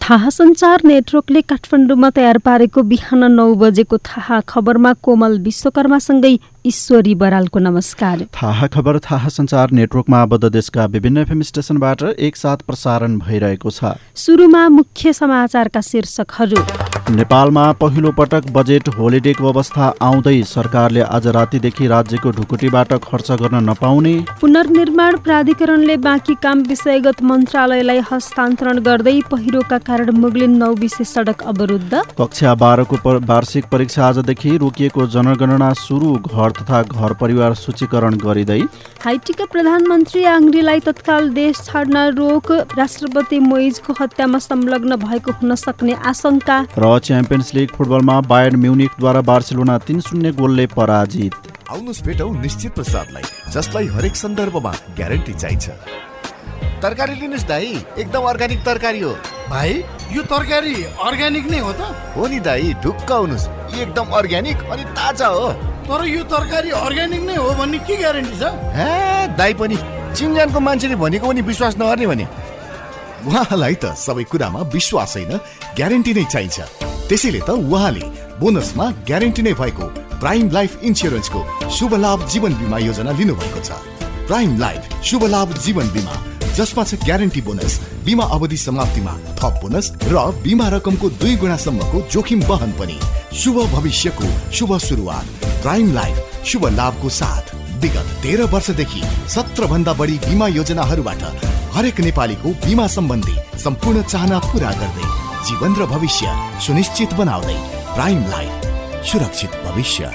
थाहा सञ्चार नेटवर्कले काठमाडौँमा तयार पारेको बिहान 9 बजेको थाहा खबरमा कोमल विश्वकर्मासँगै ईश्वरी बरालको नमस्कार। थाहा खबर थाहा सञ्चार नेटवर्कमा आबद्ध देशका विभिन्न एफएम स्टेशनबाट एकसाथ प्रसारण भइरहेको छ। सुरुमा मुख्य समाचारका शीर्षकहरू। नेपालमा पहिलो पटक बजेट होलिडेको अवस्था आउँदै सरकारले आज रातिदेखि राज्यको ढुकुटीबाट खर्च गर्न नपाउने। पुनर्निर्माण प्राधिकरणले बाँकी काम विषयगत मन्त्रालयलाई हस्तान्तरण गर्दै पहिरोका कारण मुगलिन 9 विशेष सडक अवरुद्ध। कक्षा 12 को वार्षिक परीक्षा आजदेखि रोकिएको जनगणना सुरु, घर तथा घर परिवार सूचीकरण गरिँदै। हाइटीका प्रधानमन्त्री आङ्ग्रीलाई तत्काल देश छाड्न रोक, राष्ट्रपति मोइजको हत्यामा संलग्न भएको हुन सक्ने आशंका। र च्याम्पियन्स लिग फुटबलमा बायर्न म्युनिखद्वारा बार्सिलोना 3-0 गोलले पराजित। आउनुस् भेटौँ निश्चित प्रसादलाई, जसलाई हरेक सन्दर्भमा ग्यारेन्टी चाहिन्छ। तरकारी लिनुस् दाइ, एकदम अर्ग्यानिक तरकारी हो। भाइ यो तरकारी अर्ग्यानिक नै हो त? हो नि दाइ, ढुक्क आउनुस्, एकदम अर्ग्यानिक अनि ताजा हो। तर यो तरकारी अर्ग्यानिक नै हो भन्ने के ग्यारेन्टी छ? हे दाइ पनि चिनजानको मान्छेले भनेको पनि विश्वास नगर्ने भने। उहाँलाई त सबै कुरामा विश्वास होइन, ग्यारेन्टी नै चाहिन्छ। त्यसैले त उहाँले बोनसमा ग्यारेन्टी नै भएको प्राइम लाइफ इन्स्योरेन्सको शुभ लाभ जीवन बिमा योजना लिनुभएको छ। प्राइम लाइफ शुभ लाभ जीवन बिमा, जसमा छ ग्यारेन्टी बोनस, बिमा अवधि समाप्तिमा थप बोनस र बिमा रकमको 2 गुणासम्मको जोखिम वहन पनि। शुभ भविष्यको शुभ सुरुवात प्राइम लाइफ शुभ लाभको साथ। विगत 13 वर्षदेखि 17 भन्दा बढी बिमा योजनाहरूबाट हरेक नेपालीको बिमा सम्बन्धी सम्पूर्ण चाहना पूरा गर्दै जीवन र भविष्य सुनिश्चित बनाउँदै प्राइम लाइफ सुरक्षित भविष्य।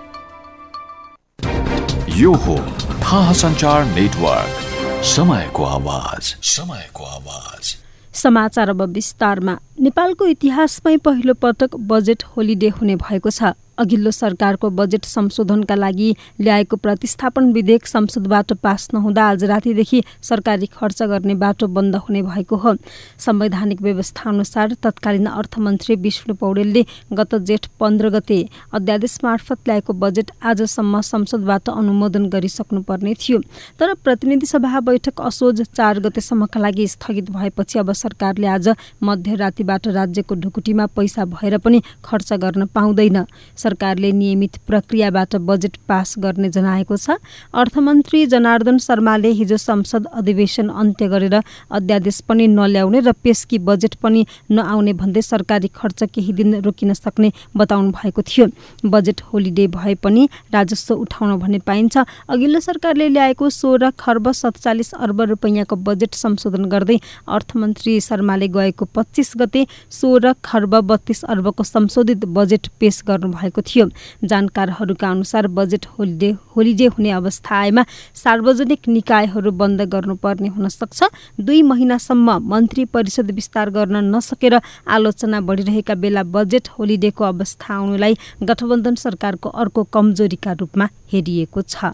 यो हो थाहा सञ्चार नेटवर्क, समयको आवाज, समयको आवाज। समाचार अब विस्तारमा। नेपालको इतिहासमै पहिलो पटक बजेट होलिडे हुने भएको छ। अघिल्लो सरकारको बजेट संशोधनका लागि ल्याएको प्रतिस्थापन विधेयक संसदबाट पास नहुँदा आज रातिदेखि सरकारी खर्च गर्ने बाटो बन्द हुने भएको हो। संवैधानिक व्यवस्था अनुसार तत्कालीन अर्थमन्त्री विष्णु पौडेलले गत जेठ 15 गते अध्यादेश मार्फत ल्याएको बजेट आजसम्म संसदबाट अनुमोदन गरिसक्नुपर्ने थियो। तर प्रतिनिधि सभा बैठक असोज 4 गतेसम्मका लागि स्थगित भएपछि अब सरकारले आज मध्यरातिबाट राज्यको ढुकुटीमा पैसा भएर पनि खर्च गर्न पाउँदैन। सरकारले नियमित प्रक्रियाबाट बजेट पास गर्ने जनाएको छ। अर्थमन्त्री जनार्दन शर्माले हिजो संसद अधिवेशन अन्त्य गरेर अध्यादेश पनि नल्याउने र पेशकी बजेट पनि नआउने भन्दै सरकारी खर्च केही दिन रोकिन सक्ने बताउनु भएको थियो। बजेट होलिडे भए पनि राजस्व उठाउन भन्ने पाइन्छ। अघिल्लो सरकारले ल्याएको 16 खर्ब 47 अर्ब रुपैयाँको बजेट संशोधन गर्दै अर्थमन्त्री शर्माले गएको 25 गते 16 खर्ब 32 अर्बको संशोधित बजेट पेश गर्नुभएको थियो। जानकारहरूका अनुसार बजेट होलिडे हुने अवस्था आएमा सार्वजनिक निकायहरू बन्द गर्नुपर्ने हुन सक्छ। 2 महिनासम्म मन्त्री परिषद विस्तार गर्न नसकेर आलोचना बढिरहेका बेला बजेट होलिडेको अवस्था आउनुलाई गठबन्धन सरकारको अर्को कमजोरीका रूपमा हेरिएको छ।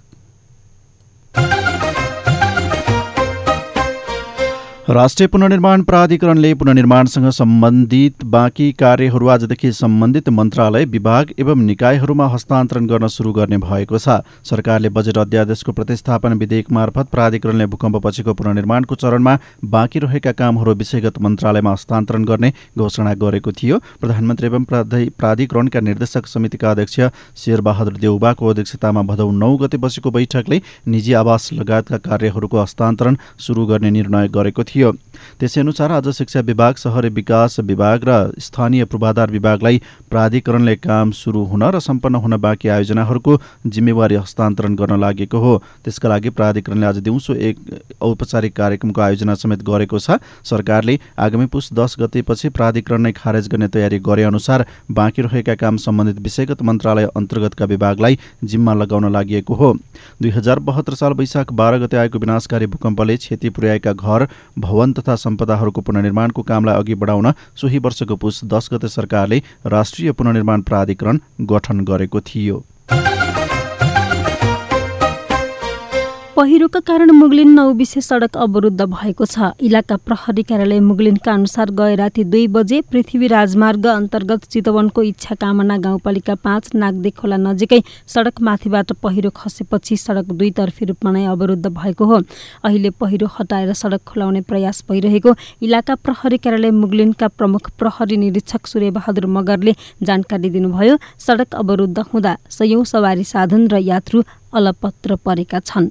राष्ट्रिय पुनर्निर्माण प्राधिकरणले पुनर्निर्माणसँग सम्बन्धित बाँकी कार्यहरू आजदेखि सम्बन्धित मन्त्रालय, विभाग एवं निकायहरूमा हस्तान्तरण गर्न सुरु गर्ने भएको छ। सरकारले बजेट अध्यादेशको प्रतिस्थापन विधेयक मार्फत प्राधिकरणले भूकम्पपछिको पुनर्निर्माणको चरणमा बाँकी रहेका कामहरू विषयगत मन्त्रालयमा हस्तान्तरण गर्ने घोषणा गरेको थियो। प्रधानमन्त्री एवं प्राधिकरणका निर्देशक समितिका अध्यक्ष शेरबहादुर देउबाको अध्यक्षतामा भदौ 9 गते बसेको बैठकले निजी आवास लगायतका कार्यहरूको हस्तान्तरण सुरु गर्ने निर्णय गरेको थियो। त्यसैअनुसार आज शिक्षा विभाग, शहरी विकास विभाग र स्थानीय पूर्वाधार विभागलाई प्राधिकरणले काम सुरु हुन र सम्पन्न हुन बाँकी आयोजनाहरूको जिम्मेवारी हस्तान्तरण गर्न लागेको हो। त्यसका लागि प्राधिकरणले आज दिउँसो एक औपचारिक कार्यक्रमको आयोजना समेत गरेको छ। सरकारले आगामी पुस 10 गतेपछि प्राधिकरण नै खारेज गर्ने तयारी गरे अनुसार बाँकी रहेका काम सम्बन्धित विषयगत मन्त्रालय अन्तर्गतका विभागलाई जिम्मा लगाउन लागि हो। 2072 साल वैशाख 12 गते आएको विनाशकारी भूकम्पले क्षति पुर्याएका घर, भवन तथा सम्पदाहरूको पुनर्निर्माणको कामलाई अघि बढाउन सोही वर्षको पुस 10 गते सरकारले राष्ट्रिय पुनर्निर्माण प्राधिकरण गठन गरेको थियो। पहिरोका कारण मुगलिन 9 विशेष सडक अवरुद्ध भएको छ। इलाका प्रहरी कार्यालय मुगलिनका अनुसार गए राति 2 बजे पृथ्वी राजमार्ग अन्तर्गत चितवनको इच्छा कामना गाउँपालिका 5 नागदे खोला नजिकै सडक माथिबाट पहिरो खसेपछि सडक दुईतर्फी रूपमा नै अवरुद्ध भएको हो। अहिले पहिरो हटाएर सडक खुलाउने प्रयास भइरहेको इलाका प्रहरी कार्यालय मुगलिनका प्रमुख प्रहरी निरीक्षक सूर्यबहादुर मगरले जानकारी दिनुभयो। सडक अवरुद्ध हुँदा सयौं सवारी साधन र यात्रु अलपत्र परेका छन्।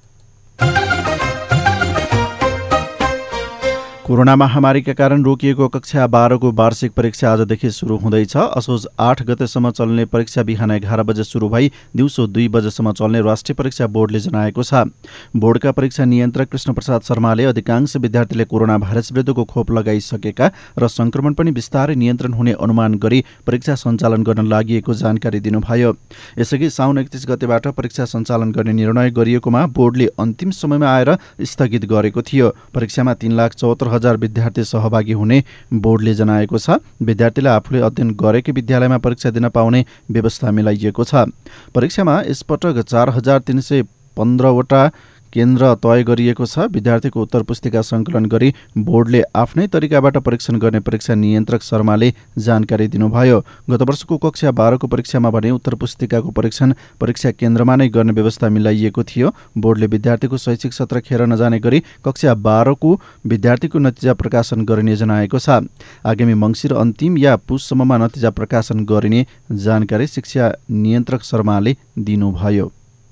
कोरोना महामारीका कारण रोकिएको कक्षा 12 को वार्षिक परीक्षा आजदेखि सुरु हुँदैछ। असोज 8 गतेसम्म चल्ने परीक्षा बिहान 11 बजे सुरु भई दिउँसो 2 बजेसम्म चल्ने राष्ट्रिय परीक्षा बोर्डले जनाएको छ। बोर्डका परीक्षा नियन्त्रक कृष्णप्रसाद शर्माले अधिकांश विद्यार्थीले कोरोना भाइरस विरुद्धको खोप लगाइसकेका र संक्रमण पनि बिस्तारै नियन्त्रण हुने अनुमान गरी परीक्षा सञ्चालन गर्न लागि जानकारी दिनुभयो। यसअघि साउन 31 गतेबाट परीक्षा सञ्चालन गर्ने निर्णय गरिएकोमा बोर्डले अन्तिम समयमा आएर स्थगित गरेको थियो। परीक्षामा 3,74,000 विद्यार्थी सहभागी हुने बोर्डले जनाएको छ। विद्यार्थीले आफूले अध्ययन गरेकै विद्यालयमा परीक्षा दिन पाउने व्यवस्था मिलाइएको छ। परीक्षामा यसपटक 4,315 वटा केन्द्र तय गरिएको छ। विद्यार्थीको उत्तर पुस्तिका सङ्कलन गरी बोर्डले आफ्नै तरिकाबाट परीक्षण गर्ने परीक्षा नियन्त्रक शर्माले जानकारी दिनुभयो। गत वर्षको कक्षा 12 को परीक्षामा भने उत्तर पुस्तिकाको परीक्षण परीक्षा केन्द्रमा नै गर्ने व्यवस्था मिलाइएको थियो। बोर्डले विद्यार्थीको शैक्षिक सत्र खेर नजाने गरी कक्षा 12 को विद्यार्थीको नतिजा प्रकाशन गरिने जनाएको छ। आगामी मङ्सिर अन्तिम या पुससम्ममा नतिजा प्रकाशन गरिने जानकारी शिक्षा नियन्त्रक शर्माले दिनुभयो।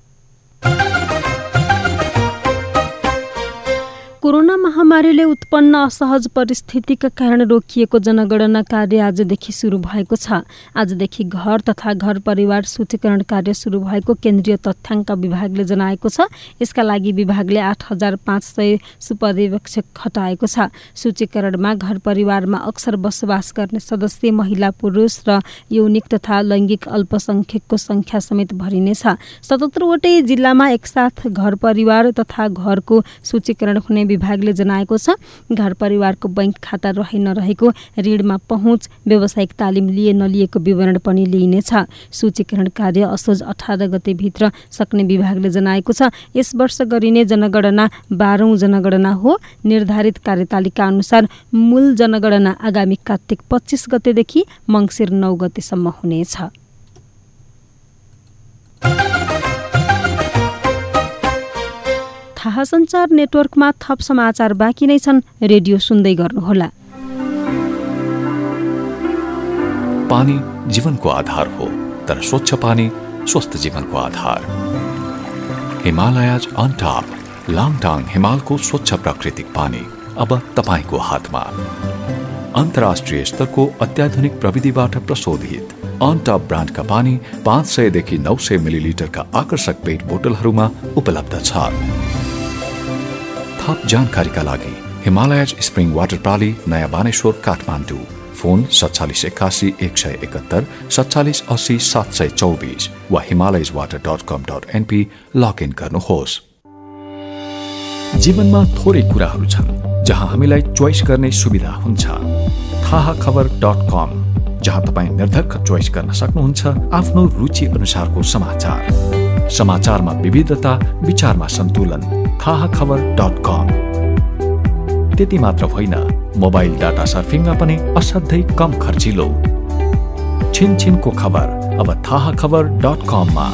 कोरोना महामारीले उत्पन्न असहज परिस्थितिका कारण रोकिएको जनगणना कार्य आजदेखि सुरु भएको छ। आजदेखि घर तथा घर परिवार सूचीकरण कार्य सुरु भएको केन्द्रीय तथ्याङ्क विभागले जनाएको छ। यसका लागि विभागले 8,500 सुपर्यवेक्षक खटाएको छ। सूचीकरणमा घर परिवारमा अक्सर बसोबास गर्ने सदस्य, महिला, पुरुष र यौनिक तथा लैङ्गिक अल्पसंख्यकको संख्या समेत भरिनेछ। 77 वटै जिल्लामा एकसाथ घर परिवार तथा घरको सूचीकरण हुने विभागले जनाएको छ। घर परिवारको बैंक खाता रहे नरहेको, ऋणमा पहुँच, व्यावसायिक तालिम लिए नलिएको विवरण पनि लिइनेछ। सूचीकरण कार्य असोज 18 गते भित्र सक्ने विभागले जनाएको छ। यस वर्ष गरिने जनगणना 12औं जनगणना हो। निर्धारित कार्यतालिका अनुसार मूल जनगणना आगामी कार्तिक 25 गतेदेखि मङ्सिर 9 गतेसम्म हुनेछ। थाहा सञ्चार नेटवर्कमा थप समाचार बाँकी नै छन्। रेडियो सुन्दै गर्नुहोला। पानी जीवनको आधार हो, तर स्वच्छ पानी स्वस्थ जीवनको आधार। हिमालयज अन टप लाङटाङ हिमालको स्वच्छ प्राकृतिक पानी अब तपाईको हातमा। अन्तर्राष्ट्रिय स्तरको अत्याधुनिक प्रविधिबाट प्रशोधित अन टप ब्रान्डका पानी 500 देखि 900 मिलिलिटरका आकर्षक पेट बोतलहरूमा उपलब्ध छ। थप जानकारीका लागि हिमालयज स्प्रिङ वाटर प्रणाली, नयाँ बानेश्वर, काठमाडौँ। फोन 4781 171 47 80 724 वा himalayaswater.com.np लगइन गर्नुहोस्। जीवनमा थोरै कुराहरू छन् जहाँ हामीलाई चोइस गर्ने सुविधा हुन्छ। थाहाखबर.com, जहाँ तपाईँ निर्धक्क चोइस गर्न सक्नुहुन्छ आफ्नो रुचि अनुसारको समाचार। समाचारमा विविधता, विचारमा सन्तुलन। थाहाखबर.com। त्यति मात्र होइन, मोबाइल डाटा सर्फिङमा पनि असाध्यै कम खर्चिलो। छिनछिनको खबर अब थाहाखबर.com मा।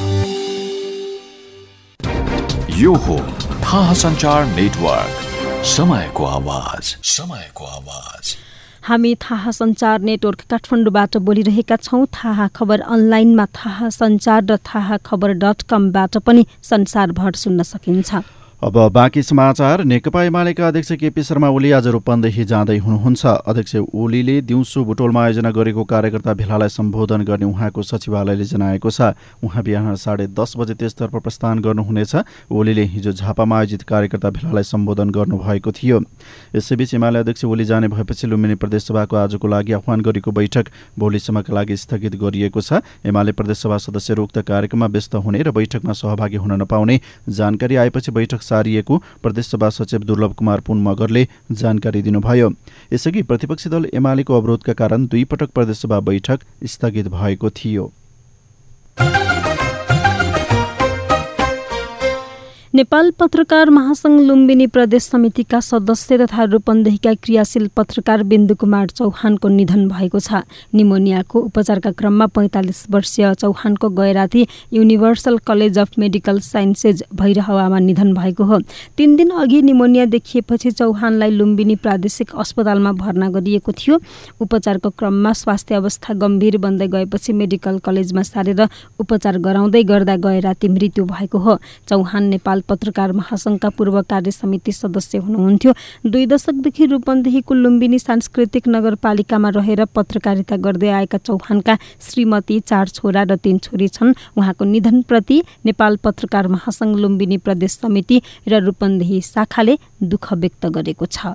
यो हो थाहा सञ्चार नेटवर्क, समयको आवाज, समयको आवाज। हामी थाहा सञ्चार नेटवर्क काठमाडौँबाट बोलिरहेका छौँ। थाहा खबर अनलाइनमा थाहा सञ्चार र थाहाखबर.com-बाट पनि संसारभर सुन्न सकिन्छ। अब बाँकी समाचार। नेकपा एमालेका अध्यक्ष केपी शर्मा ओली आज रूपन्देही जाँदै हुनुहुन्छ। अध्यक्ष ओलीले दिउँसो बुटोलमा आयोजना गरेको कार्यकर्ता भेलालाई सम्बोधन गर्ने उहाँको सचिवालयले जनाएको छ। उहाँ बिहान 10:30 बजे त्यसतर्फ प्रस्थान गर्नुहुनेछ। ओलीले हिजो झापामा आयोजित कार्यकर्ता भेलालाई सम्बोधन गर्नुभएको थियो। यसैबीच एमाले अध्यक्ष ओली जाने भएपछि लुम्बिनी प्रदेशसभाको आजको लागि आह्वान गरेको बैठक भोलिसम्मका लागि स्थगित गरिएको छ। एमाले प्रदेशसभा सदस्यहरू उक्त कार्यक्रममा व्यस्त हुने र बैठकमा सहभागी हुन नपाउने जानकारी आएपछि बैठक सारिएको प्रदेशसभा सचिव दुर्लभ कुमार पुन मगरले जानकारी दिनुभयो। यसअघि प्रतिपक्षी दल एमालेको अवरोधका कारण 2 पटक प्रदेशसभा बैठक स्थगित भएको थियो। नेपाल पत्रकार महासंघ लुम्बिनी प्रदेश समितिका सदस्य तथा रूपन्देहीका क्रियाशील पत्रकार बिन्दु कुमार चौहानको निधन भएको छ। निमोनियाको उपचारका क्रममा 45 वर्षीय चौहानको गैराती universal college of medical sciences भैरहवामा निधन भएको हो। 3 दिन अघि निमोनिया देखिएपछि चौहानलाई लुम्बिनी प्रादेशिक अस्पतालमा भर्ना गरिएको थियो। उपचारको क्रममा स्वास्थ्य अवस्था गम्भीर बन्दै गएपछि मेडिकल कलेजमा सारेर उपचार गराउँदै गर्दा गैराती मृत्यु भएको हो। चौहान नेपाल पत्रकार महासंघका पूर्व कार्य समिति सदस्य हुनुहुन्थ्यो। 2 दशकदेखि रूपन्देहीको लुम्बिनी सांस्कृतिक नगरपालिकामा रहेर पत्रकारिता गर्दै आएका चौहानका श्रीमती 4 छोरा र 3 छोरी छन्। उहाँको निधनप्रति नेपाल पत्रकार महासंघ लुम्बिनी प्रदेश समिति र रूपन्देही शाखाले दुःख व्यक्त गरेको छ।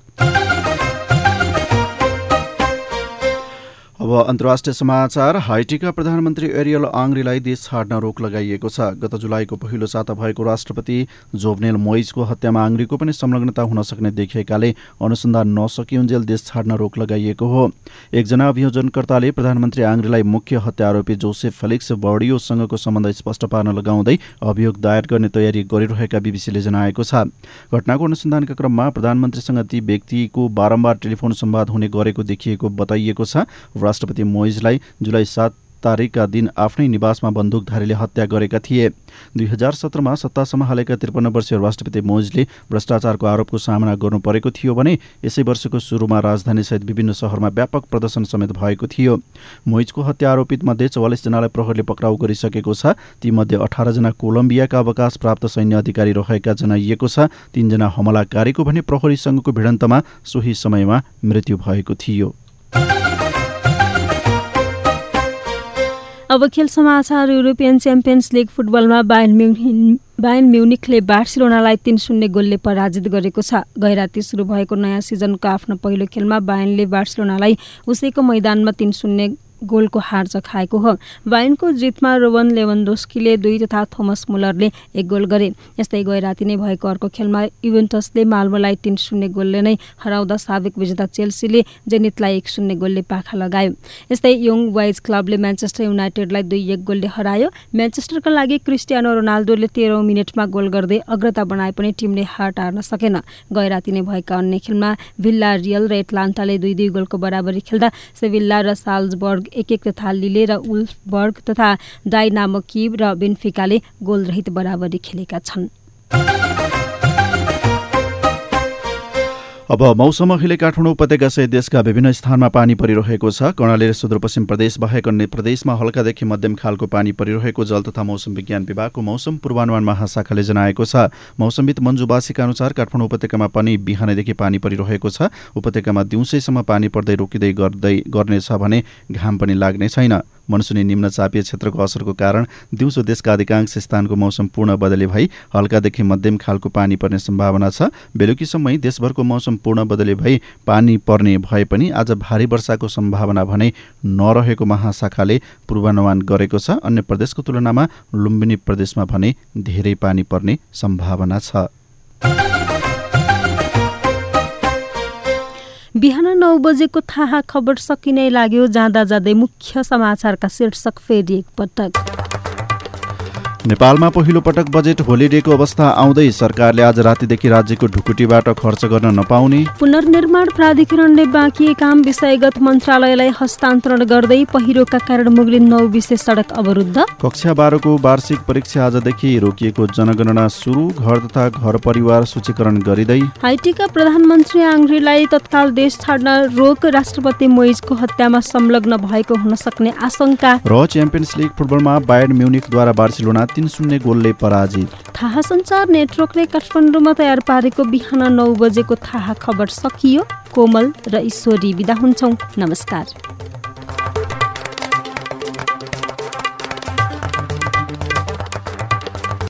अब अन्तर्राष्ट्रिय समाचार। हाइटीका प्रधानमन्त्री एरियल आङ्ग्रीलाई देश छाड्न रोक लगाइएको छ। गत जुलाईको पहिलो साता भएको राष्ट्रपति जोभनेल मोइजको हत्यामा आङ्ग्रीको पनि संलग्नता हुन सक्ने देखिएकाले अनुसन्धान नसकिउन्जेल देश छाड्न रोक लगाइएको हो। एकजना अभियोजनकर्ताले प्रधानमन्त्री आङ्ग्रीलाई मुख्य हत्या आरोपी जोसेफ फेलिक्स बर्डियोसँगको सम्बन्ध स्पष्ट पार्न लगाउँदै अभियोग दायर गर्ने तयारी गरिरहेका बीबीसीले जनाएको छ। घटनाको अनुसन्धानका क्रममा प्रधानमन्त्रीसँग ती व्यक्तिको बारम्बार टेलिफोन संवाद हुने गरेको देखिएको बताइएको छ। राष्ट्रपति मोइजलाई जुलाई 7 तारिकका दिन आफ्नै निवासमा बन्दुकधारीले हत्या गरेका थिए। 2017मा सत्ता सम्हालेका 53 वर्षीय राष्ट्रपति मोइजले भ्रष्टाचारको आरोपको सामना गर्नु परेको थियो भने यसै वर्षको सुरुमा राजधानीसहित विभिन्न शहरमा व्यापक प्रदर्शन समेत भएको थियो। मोइजको हत्या आरोपित मध्ये 44 जनालाई प्रहरीले पक्राउ गरिसकेको छ। तीमध्ये 18 जना कोलम्बियाका अवकाश प्राप्त सैन्य अधिकारी रहेका जनाइएको छ। 3 जना हमलाकारीको भने प्रहरीसँगको भिडन्तमा सोही समयमा मृत्यु भएको थियो। अब खेल समाचार। युरोपियन च्याम्पियन्स लिग फुटबलमा बायर्न म्युनिखले बार्सिलोनालाई 3-0 गोलले पराजित गरेको छ। गैराती सुरु भएको नयाँ सिजनको आफ्नो पहिलो खेलमा बायर्नले बार्सिलोनालाई उसैको मैदानमा 3-0 गोलको हार चखाएको हो। बायर्नको जितमा रोबन लेभनडोस्कीले 2 तथा थोमस मुलरले 1 गोल गरे। यस्तै गैराती नै भएको अर्को खेलमा युभेन्टसले माल्मोलाई 3-0 गोलले नै हराउँदा साबिक विजेता चेल्सीले जेनितलाई 1-0 गोलले पाखा लगायो। यस्तै यङ बोइज क्लबले म्यान्चेस्टर युनाइटेडलाई 2-1 गोलले हरायो। म्यान्चेस्टरका लागि क्रिस्टियानो रोनाल्डोले 13औं मिनेटमा गोल गर्दै अग्रता बनाए पनि टिमले हार टार्न सकेन। गैराती नै भएका अन्य खेलमा भिल्ला रियल र एटलान्टाले 2-2 गोलको बराबरी खेल्दा सेभिल्ला र साल्जबर्ग 1-1 तथा लिले र उल्फबर्ग तथा डाइनामो किव र बेन्फिकाले गोलरहित बराबरी खेलेका छन्। अब मौसम। अहिले काठमाडौँ उपत्यका सहित देशका विभिन्न स्थानमा पानी परिरहेको छ। कर्णाली र सुदूरपश्चिम प्रदेश बाहेक अन्य प्रदेशमा हल्कादेखि मध्यम खालको पानी परिरहेको जल तथा मौसम विज्ञान विभागको मौसम पूर्वानुमान महाशाखाले जनाएको छ। मौसमविद मन्जु बासीका अनुसार काठमाडौँ उपत्यकामा पनि बिहानैदेखि पानी परिरहेको छ। उपत्यकामा दिउँसैसम्म पानी पर्दै रोकिँदै गर्नेछ भने घाम पनि लाग्ने छैन। मनसुनी निम्न चापीय क्षेत्रको असरको कारण दिउँसो देशका अधिकांश स्थानको मौसम पूर्ण बदली भई हल्कादेखि मध्यम खालको पानी पर्ने सम्भावना छ। बेलुकीसम्मै देशभरको मौसम पूर्ण बदली भई पानी पर्ने भए पनि आज भारी वर्षाको सम्भावना भने नरहेको महाशाखाले पूर्वानुमान गरेको छ। अन्य प्रदेशको तुलनामा लुम्बिनी प्रदेशमा भने धेरै पानी पर्ने सम्भावना छ। बिहान 9 बजेको थाहा खबर सकिनै लाग्यो। जाँदा जाँदै मुख्य समाचारका शीर्षक फेरि एकपटक। नेपालमा पहिलो पटक बजेट होलिडेको अवस्था आउँदै सरकारले आज रातिदेखि राज्यको ढुकुटीबाट खर्च गर्न नपाउने। पुनर्निर्माण प्राधिकरणले बाँकी काम विषयगत मन्त्रालयलाई हस्तान्तरण गर्दै पहिरोका कारण मुगलिन 9 विशेष सडक अवरुद्ध। कक्षा 12को वार्षिक परीक्षा आजदेखि रोकिएको जनगणना सुरु। घर तथा घर परिवार सूचीकरण गरिँदै। हाइटीका प्रधानमन्त्री आङ्ग्रीलाई तत्काल देश छाड्न रोक। राष्ट्रपति मोइजको हत्यामा संलग्न भएको हुन सक्ने आशंका। र च्याम्पियन्स लिग फुटबलमा बायर्न म्युनिखद्वारा बार्सिलोना 3-0 गोलले पराजित। थाहा सञ्चार नेटवर्कले काठमाडौँमा तयार पारेको बिहान 9 बजेको थाहा खबर सकियो। कोमल र ईश्वरी बिदा हुन्छौँ। नमस्कार।